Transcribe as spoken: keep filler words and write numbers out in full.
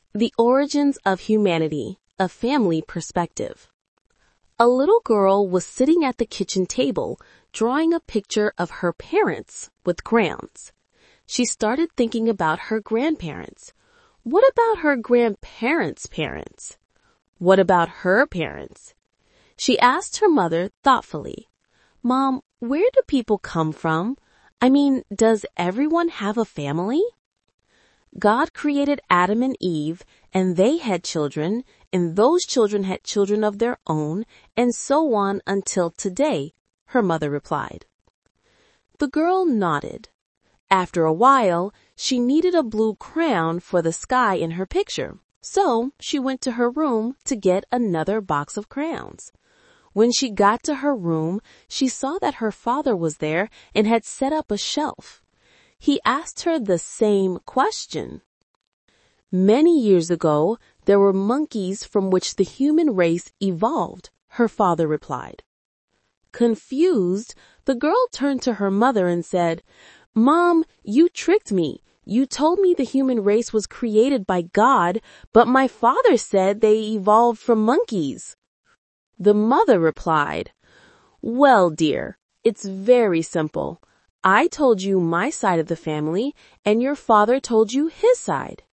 The Origins of Humanity, a Family Perspective. A little girl was sitting at the kitchen table, drawing a picture of her parents with crayons. She started thinking about her grandparents. What about her grandparents' parents? What about her parents? She asked her mother thoughtfully, "Mom, where do people come from? I mean, does everyone have a family?" God created Adam and Eve, and they had children, and those children had children of their own, and so on until today, her mother replied. The girl nodded. After a while, she needed a blue crayon for the sky in her picture, so she went to her room to get another box of crayons. When she got to her room, she saw that her father was there and had set up a shelf. He asked her the same question. Many years ago, there were monkeys from which the human race evolved, her father replied. Confused, the girl turned to her mother and said, "Mom, you tricked me. You told me the human race was created by God, but my father said they evolved from monkeys." The mother replied, "Well, dear, it's very simple. I told you my side of the family, and your father told you his side.